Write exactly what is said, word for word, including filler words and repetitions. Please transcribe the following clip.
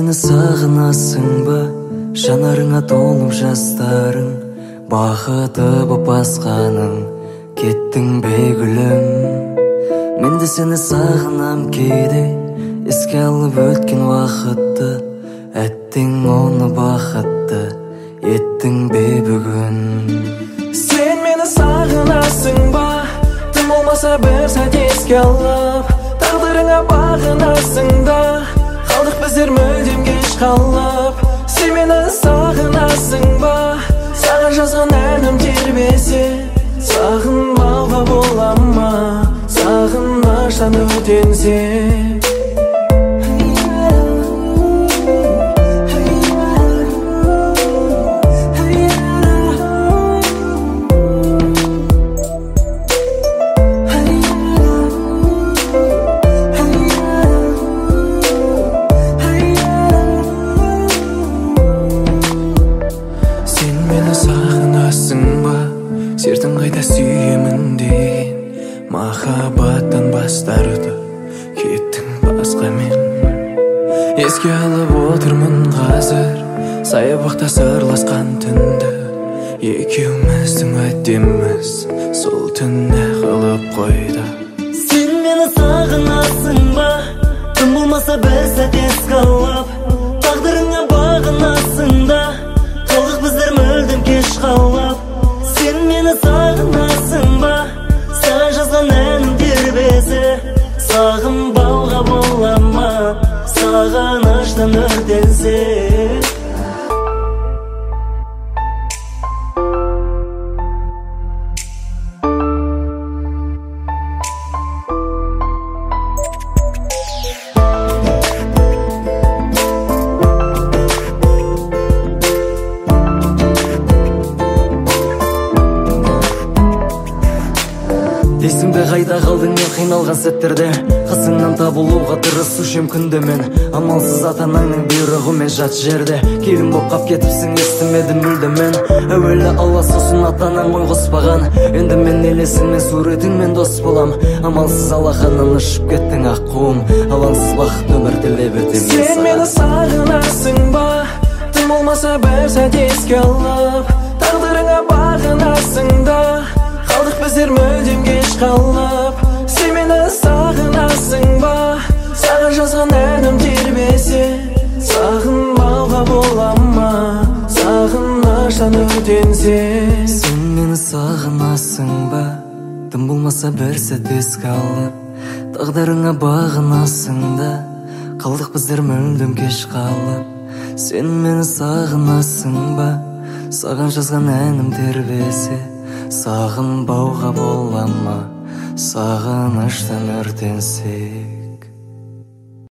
мени сагынасың ба? Жанарыңа толуп жастарың, бакыты боп басканың, кеттиң бейгүлүм. Мен де сени сагынам кейде, эске алып өткөн убакытты, әттең оны бакытты, еттиң бе бүгүн. Сен мени сагынасың ба? Тым болмаса бир сәт эске алып, тагдырыңа багынасың да, калдык биздер мүлдем кеч калып. Сен мени сагынасың ба? Сага жазган әним тербесе, сагынбауга боламма, сагыныштан өтенсе. Сертің қайда сүйемін деген, махаббаттан бас тартып кеттің басқа мен. Еске алып отырмын қазір саябақта сырласқан түнді, екеуміздің өтеміз сол түнде қалып қойды. Сен мені сағынасың ба? Тым болмаса бір сәт еске алып, тағдырыңа бағынасың да, қалдық біздер мүлдем кеш қалып. Сен мені сағынасың ба? Саған жазған әнім тербесі, сағынбауға боламма, сағыныштан өртенсе. Есіңде қайда қалдың мен қиналған сәттерде, қасыңнан табылуға тырысушым күнде мен. Амалсыз ата-анаңның бұйрығымен жат жерде, келін боп қап кетіпсің, естімедім мүлде мен. Әуелі Алла сосын ата-анаң ой қоспаған, енді мен елесіңмен суретіңмен дос болам. Амалсыз алақаннан ұшып кеттің аққуым, алаңсыз бақыт өмір тілеп өтем. Сен мені сағынасың ба? Тым болмаса бір сәт еске алып, тағдырыңа бағынасың да, қалдық біздер мүлдем кеш қалып. Сен мені сағынасың ба? Саған жазған әнім тербесе, сағынбауға боламма, сағыныштан өтенсе. Сен мені сағынасың ба? Тым болмаса бір сәт еске алып, тағдырыңа бағынасың да, қалдық біздер мүлдем кеш қалып. Сен мені сағынасың ба? Саған жазған әнім тербесе, сағынбауға боламма, сағыныштан өртенсек.